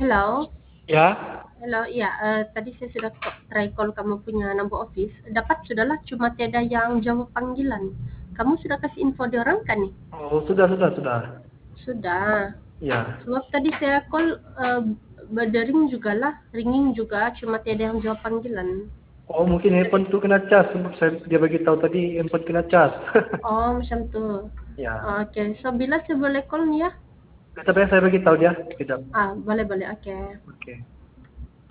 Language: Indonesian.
Hello, Ya, hello. Iya, tadi saya sudah try call kamu punya number office. Dapat sudahlah, cuma tiada yang jawab panggilan. Kamu sudah kasih info di orang kan nih? oh sudah. Sudah. Ya, Sebab tadi saya call berdering juga lah, ringing juga, cuma tiada yang jawab panggilan. oh mungkin Tadi, handphone itu kena cas. Dia bagi tahu tadi handphone kena cas. oh macam tu. Ya, Oke, so bila saya boleh call nih ya? tapi saya bagi tahu dia. Tidak. Boleh boleh. Oke. Oke.